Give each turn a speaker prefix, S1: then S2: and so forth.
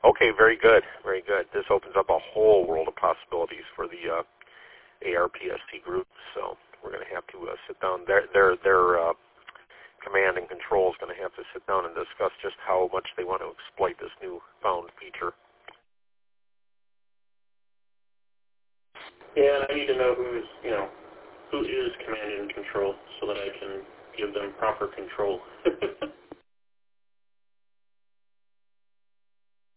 S1: Okay, very good, very good. This opens up a whole world of possibilities for the ARPST group. So we're going to have to sit down. Their command and control is going to have to sit down and discuss just how much they want to exploit this newfound feature.
S2: Yeah, and I need to know who is command and control so that I can give them proper control.